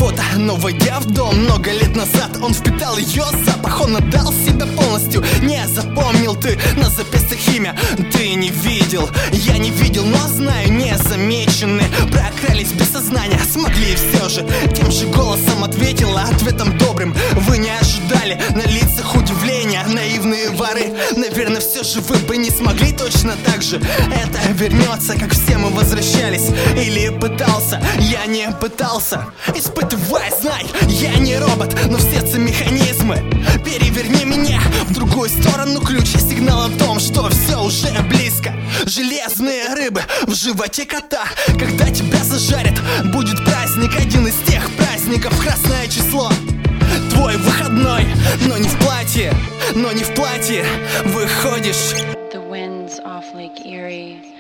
фото, но войдя в дом много лет назад, он впитал ее запах, он отдал себя полностью. Не запомнил ты на запястьях имя, ты не видел, я не видел, но знаю, незамеченные прокрались без сознания, смогли все же. Тем же голосом ответила, ответом добрым. Вы не ожидали, на лицах удивления, наивные воры. Наверное, все же вы бы не смогли точно так же. Это вернется, как все мы возвращались. Или пытался, я не пытался. Испытывай, знай, я не робот, но в сердце механизмы. Переверни меня в другую сторону, ключ и сигнал о том, что все уже близко. Железные рыбы в животе кота. Когда тебя зажарят, будет праздник, один из тех праздников, красное число. Твой выходной, но не в платье, но не в платье выходишь. The winds off Lake Erie